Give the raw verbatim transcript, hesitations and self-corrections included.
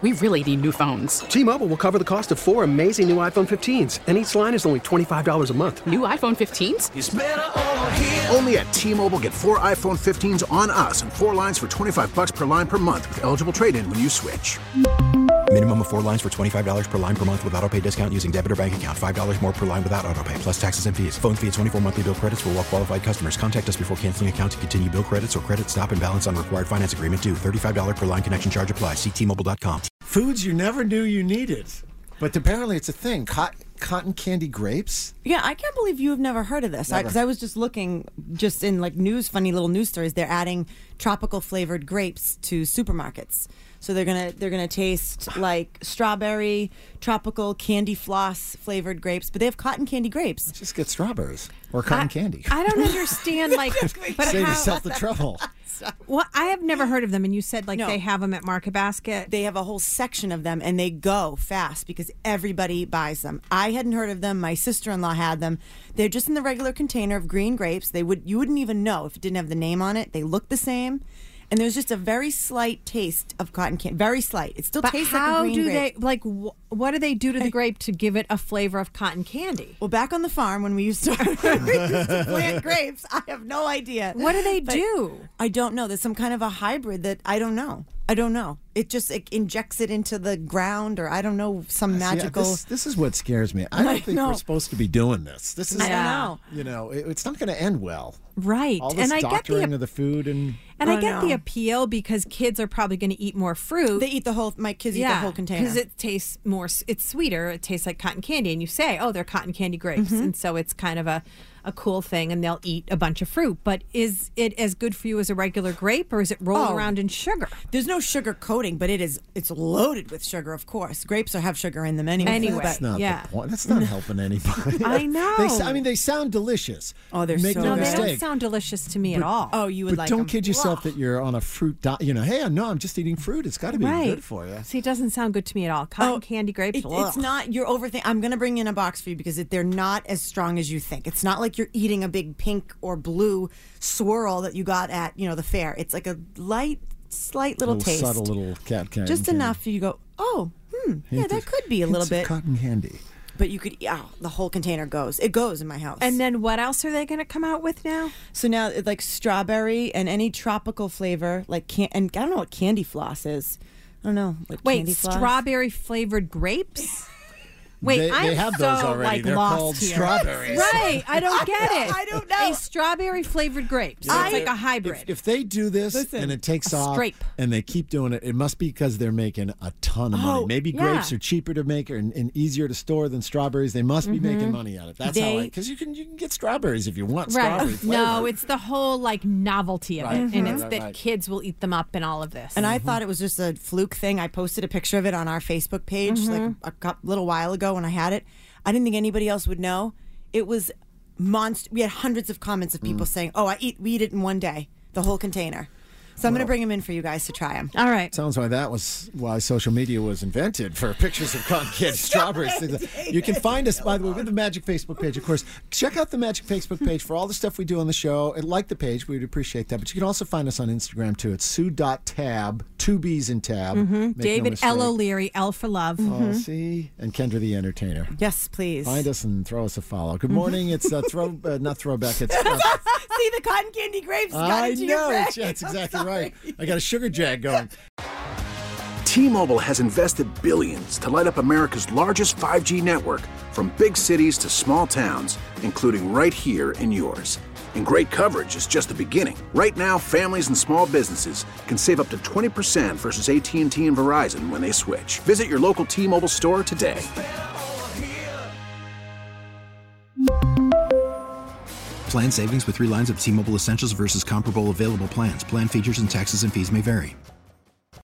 we really need new phones. T-Mobile will cover the cost of four amazing new iPhone fifteens, and each line is only twenty-five dollars a month. New iPhone fifteens? It's better over here. Only at T-Mobile, get four iPhone fifteens on us and four lines for twenty-five dollars per line per month with eligible trade-in when you switch. Minimum of four lines for twenty-five dollars per line per month with autopay discount using debit or bank account. five dollars more per line without autopay, plus taxes and fees. Phone fee at twenty-four monthly bill credits for well-qualified customers. Contact us before canceling account to continue bill credits or credit stop and balance on required finance agreement due. thirty-five dollars per line connection charge applies. See T Mobile dot com. Foods you never knew you needed. But apparently it's a thing. Cotton, cotton candy grapes? Yeah, I can't believe you have never heard of this. Because I, I was just looking, just in like news, funny little news stories. They're adding tropical flavored grapes to supermarkets. So they're gonna they're gonna taste like strawberry, tropical candy floss flavored grapes, but they have cotton candy grapes. Just get strawberries or cotton I, candy. I don't understand, like, but save how, yourself the trouble. Well, I have never heard of them, and you said like No. they have them at Market Basket. They have a whole section of them, and they go fast because everybody buys them. I hadn't heard of them. My sister-in-law had them. They're just in the regular container of green grapes. They would you wouldn't even know if it didn't have the name on it. They look the same. And there's just a very slight taste of cotton candy. Very slight. It still But tastes how like a green do grape. they like? Wh- what do they do to the grape to give it a flavor of cotton candy? Well, back on the farm when we used to, we used to plant grapes, I have no idea. What do they But do? I don't know. There's some kind of a hybrid that I don't know. I don't know. It just it injects it into the ground, or I don't know, some See, magical. this, this is what scares me. I don't I think know. we're supposed to be doing this. This is, I don't Yeah. know. you know, it, it's not going to end well. Right, All this and I get doctoring the of the food and and I I get the know. appeal because kids are probably going to eat more fruit. They eat the whole. My kids eat the whole container because it tastes more. It's sweeter. It tastes like cotton candy, and you say, "Oh, they're cotton candy grapes," Mm-hmm. and so it's kind of a, a cool thing, and they'll eat a bunch of fruit. But is it as good for you as a regular grape, or is it rolling Oh. around in sugar? There's no sugar coating, but it is. It's loaded with sugar, of course. Grapes are, have sugar in them anyway. Anyway. that's not yeah. the point. That's not helping anybody. I know. They, s- I mean, they sound delicious. Oh, they're Make so no No, they mistake. don't sound delicious to me at all. Oh, you would But like don't them. kid yourself that you're on a fruit diet. You know, hey, no, I'm just eating fruit. It's got to be right. good for you. See, it doesn't sound good to me at all. Cotton Oh, candy grapes. It, ugh. it's not. You're overthinking. I'm going to bring in a box for you because it, they're not as strong as you think. It's not like you're eating a big pink or blue swirl that you got at you know the fair. It's like a light, slight little, little taste, subtle little cat candy. just enough for you to go. Oh, hmm, yeah, Hint that of- could be a little hints of bit. cotton candy. But you could. Oh, the whole container goes. It goes in my house. And then what else are they going to come out with now? so now it's like strawberry and any tropical flavor, like can and I don't know what candy floss is. I don't know. Like Wait, candy floss? strawberry flavored grapes? Wait, They- I'm they have so, those already. like They're lost called here. strawberries. Right, I don't get it. I don't know. A strawberry flavored grapes. So I- it's like a hybrid. If, if they do this Listen, and it takes a off scrape. and they keep doing it, it must be because they're making a ton of money. Oh, Maybe yeah. grapes are cheaper to make and, and easier to store than strawberries. They must be making money on it. That's how They- I because you can you can get strawberries if you want right. strawberry flavor. No, it's the whole like novelty of Right. it. And it's Right, that right. kids will eat them up and all of this. And I thought it was just a fluke thing. I posted a picture of it on our Facebook page like a cou- little while ago when I had it. I didn't think anybody else would know. It was monster. We had hundreds of comments of people saying, "Oh, I eat we eat it in one day, the whole container." So I'm going to bring them in for you guys to try them. all right. Sounds like that was why social media was invented, for pictures of cotton candy strawberries. Things like- You can find us, by the way, with the Magic Facebook page, of course. Check out the Magic Facebook page for all the stuff we do on the show. And like the page, we'd appreciate that. But you can also find us on Instagram, too. It's sue dot tab, two B's in tab. Make no David mistake. L. O'Leary, L for love. Oh, see? And Kendra the Entertainer. Yes, please. Find us and throw us a follow. Good morning. It's uh, throw, uh, not throwback. It's uh, See the cotton candy grapes got I into your know. brain. It's, that's exactly right. I got a sugar jag going. T-Mobile has invested billions to light up America's largest five G network, from big cities to small towns, including right here in yours. And great coverage is just the beginning. Right now, families and small businesses can save up to twenty percent versus A T and T and Verizon when they switch. Visit your local T-Mobile store today. Plan savings with three lines of T-Mobile Essentials versus comparable available plans. Plan features and taxes and fees may vary.